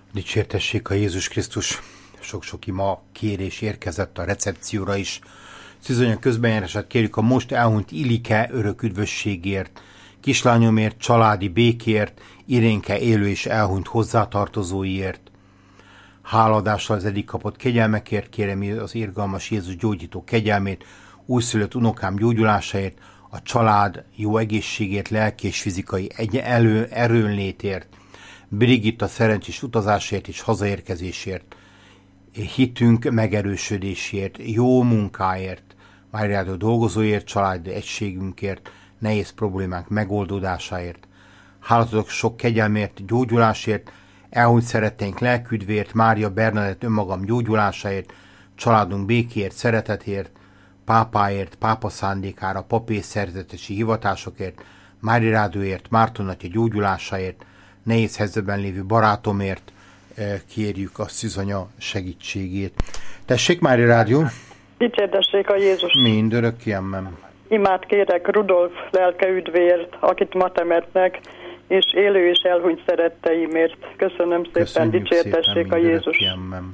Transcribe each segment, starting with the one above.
Dicsértessék a Jézus Krisztus. Sok-sok ima kérés érkezett a recepcióra is. Szűzanya közbenjárását kérjük a most elhunyt Ilike örök üdvösségért, kislányomért, családi békért, Irénke élő és elhunyt hozzátartozóiért. Háladással az eddig kapott kegyelmekért kérem az irgalmas Jézus gyógyító kegyelmét, újszülött unokám gyógyulásáért, a család jó egészségért, lelki és fizikai erőnlétért, Brigitta szerencsés utazásért és hazaérkezésért, hitünk megerősödésért, jó munkáért, Máriádó dolgozóért, családi egységünkért, nehéz problémák megoldódásáért. Hálatok sok kegyelmért, gyógyulásért, elhunyt szeretteink lelküdvért, Mária Bernadett önmagam gyógyulásáért, családunk békéért, szeretetért, pápáért, pápa szándékára, papi és szerzetesi hivatásokért, Mária Rádóért, Márton atya gyógyulásáért, nehéz helyzetben lévő barátomért kérjük a Szűzanya segítségét. Tessék, Mária Rádió! Dicsértessék a Jézus! Mindörökké, amen. Imát kérek Rudolf lelke üdvért, akit ma temetnek, és élő és elhunyt szeretteimért. Köszönöm szépen, dicsértessék a Jézus! Amen.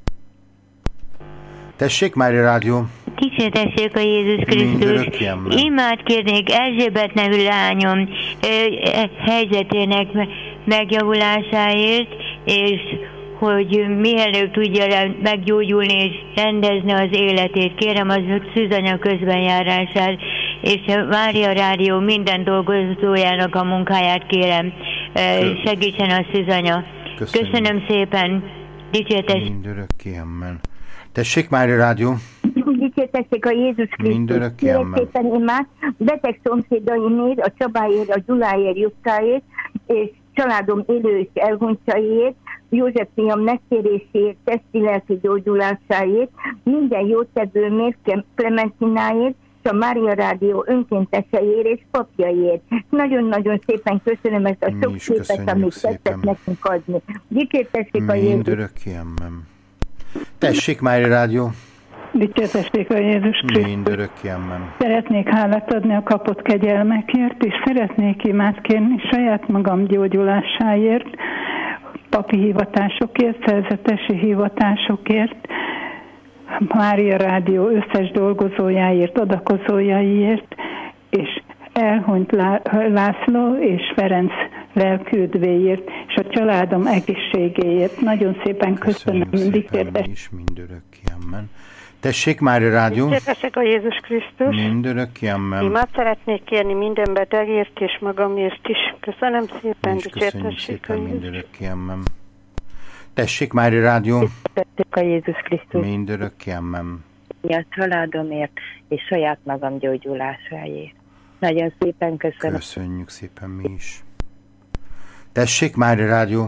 Tessék, Mária Rádió! Dicsértessék a Jézus Krisztus! Imát kérnék Erzsébet nevű lányom helyzetének megjavulásáért, és hogy mielőtt tudja meggyógyulni és rendezni az életét. Kérem az Szűzanya közbenjárását, és a Mária Rádió minden dolgozójának a munkáját kérem. Segítsen a Szűzanya. Köszönöm szépen. Dicsértessék. Mindörökké, amen. Tessék, Mária Rádió! Dicsértessék a Jézus Krisztus! Mindörökké, amen. Szépen imát, beteg szomszédaimért, a Csabáért, a Gyuláért, Juttáért, és családom élő és elhunytjaiért, József fiam megtéréséért, testi-lelki gyógyulásáért, minden jótevőmért, Clementináért, és a Mária Rádió önkénteseiért és papjaiért. Nagyon-nagyon szépen köszönöm ezt a sok szépet, amit tettek nekünk adni. Dicsértessék a Jézus! Mindörökké, amen. Tessék, Mária Rádió! Dicsértessék a Jézus Krisztus! Mindörökké, amen. Szeretnék hálát adni a kapott kegyelmekért, és szeretnék imát kérni saját magam gyógyulásáért, papi hivatásokért, szerzetesi hivatásokért, Mária Rádió összes dolgozójáért, adakozójaiért, és elhunyt László és Ferenc lelküdvéért, és a családom egészségéért. Nagyon szépen köszönöm. Szépen, is mindörökké, amen. Tessék, Mária Rádió! Dicsértessék a Jézus Krisztus! Mindörökké, amen. Imát szeretnék kérni minden betegért és magamért is. Köszönöm szépen, dicsértessék a Jézus! Mindörökké, amen. Tessék, Mária Rádió! Dicsértessék a Jézus Krisztus! Mindörökké, amen. A családomért és saját magam gyógyulásáért. Nagyon szépen köszönöm. Köszönjük szépen mi is. Tessék, Mária Rádió!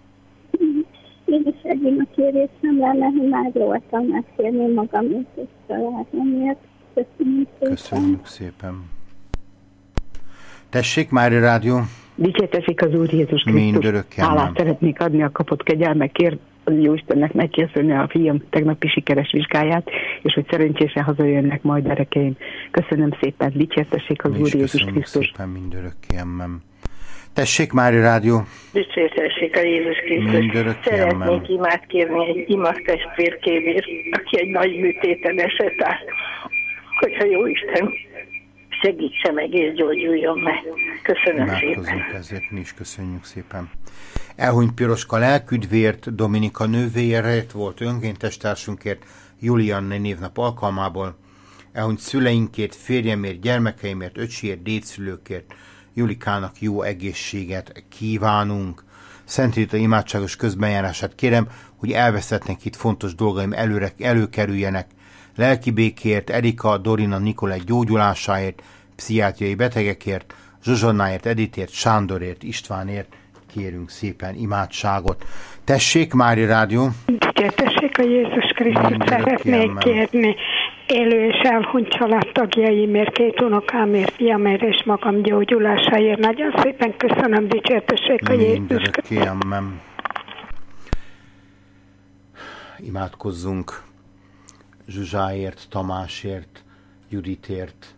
Én is egy imakérésem lenne, hogy már voltam megkérni magamért és családomért. Köszönjük szépen. Köszönjük szépen. Tessék, Mária Rádió! Dicsértessék az Úr Jézus Krisztus! Mindörökké, amen. Hálát szeretnék adni a kapott kegyelmekért, az Jóistennek megköszönni a fiam tegnapi sikeres vizsgáját, és hogy szerencsésen hazajönnek majd gyerekeim. Köszönöm szépen, dicsértessék az Úr Jézus Krisztus! Szépen, mindörökké, amen. Tessék, Mária Rádió! Dicsértessék a Jézus Krisztus! Mindörökké, amen. Szeretnék imát kérni egy imatestvérkémért, aki egy nagy műtéten esett át, hogyha Jóisten segítse meg és gyógyuljon meg. Köszönöm szépen. Ezért mi is köszönjük szépen. Elhunyt Piroska lelküdvért, Dominika nővérért volt önkéntestársunkért, Julianne névnap alkalmából, elhunyt szüleinkért, férjemért, gyermekeimért, öcsiért, dédszülőkért, Julikának jó egészséget kívánunk. Szent Rita imádságos közbenjárását kérem, hogy elveszettnek itt fontos dolgaim előkerüljenek. Lelki békért, Erika, Dorina, Nikolaj gyógyulásáért, pszichiátriai betegekért, Zsuzsannáért, Editért, Sándorért, Istvánért kérünk szépen imádságot. Tessék, Mária Rádió! Dicsértessék a Jézus Krisztus! Szeretnék kérni élő és elhunyt családtagjaimért, 2 unokámért, fiamért és magam gyógyulásáért. Nagyon szépen köszönöm, dicsértessék a Jézus Krisztus! Amen. Imádkozzunk Zsuzsáért, Tamásért, Juditért,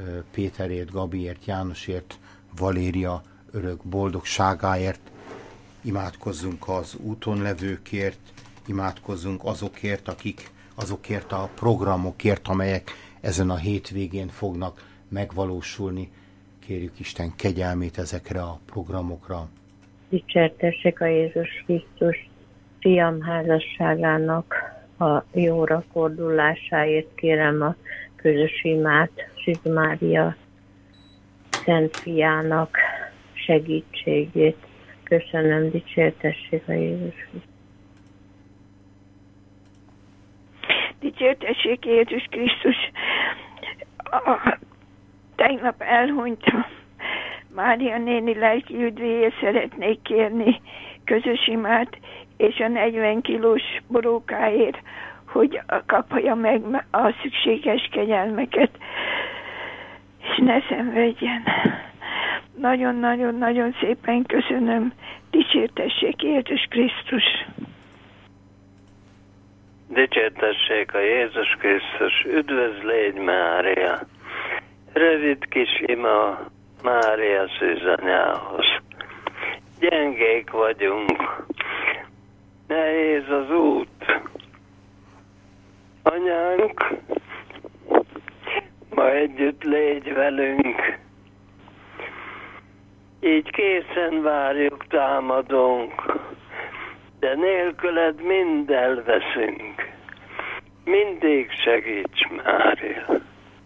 Péterért, Gabiért, Jánosért, Valéria örök boldogságáért. imádkozzunk az úton levőkért, imádkozzunk azokért a programokért, amelyek ezen a hétvégén fognak megvalósulni. Kérjük Isten kegyelmét ezekre a programokra. Dicsértessék a Jézus Krisztus fiam házasságának a jóra fordulásáért kérem a közös imát, Szűz Mária Szent Fiának segítségét. Köszönöm, dicsértessék a Jézus Krisztus. Dicsértessék Jézus Krisztus. Tegnap elhunyt Mária néni lelki üdvéért szeretnék kérni közös imát, és a 40 kilós borókáért, hogy kapja meg a szükséges kegyelmeket, és ne szenvedjen. Nagyon-nagyon-nagyon szépen köszönöm. Dicsértessék Jézus Krisztus. Dicsértessék a Jézus Krisztus. Üdvözlégy Mária! Rövid kis ima Mária szűzanyához. Gyengék vagyunk. Nehéz az út. Anyánk, ma együtt légy velünk. Így készen várjuk támadónk, de nélküled mind elveszünk. Mindig segíts, Mária.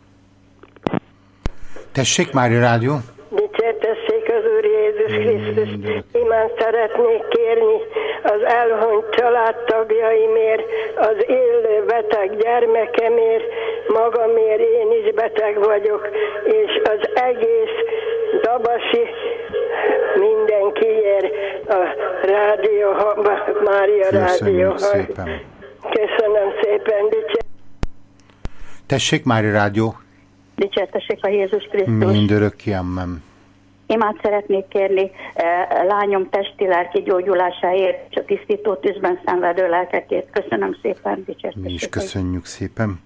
Tessék, Mária Rádió! Dicsértessék az Úr Jézus Krisztus. Imán szeretnék kérni az elhunyt családtagjaimért, az élő beteg gyermekemért, magamért, én is beteg vagyok, és az egész Dabasi mindenkiért a rádió, Mária Rádió. Köszönöm szépen, Tessék, Mária Rádió! Dicsértessék a Jézus Krisztus. Mindörökké, amen. Imát szeretnék kérni lányom testi-lelki gyógyulásáért, és a tisztító tűzben szenvedő lelkekért. Köszönöm szépen, dicsértessék. Mi is köszönjük szépen.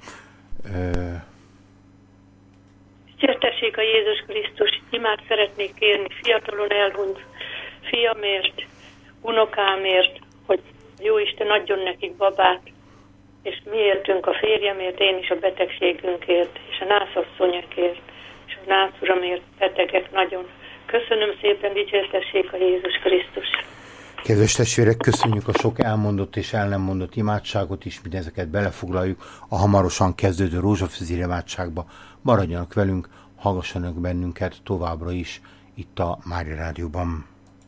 Dicsértessék a Jézus Krisztus. Imát szeretnék kérni fiatalon elhunyt fiamért, unokámért, hogy Jóisten adjon nekik babát, és mi éltünk a férjemért, én is a betegségünkért, és a nászasszonyokért, és a nászuramért betegek nagyon. Köszönöm szépen, dicsértessék a Jézus Krisztus. Kedves testvérek, köszönjük a sok elmondott és el nem mondott imádságot is, mindezeket belefoglaljuk a hamarosan kezdődő rózsafűzér imádságba. Maradjanak velünk, hallgassanak bennünket továbbra is itt a Mária Rádióban.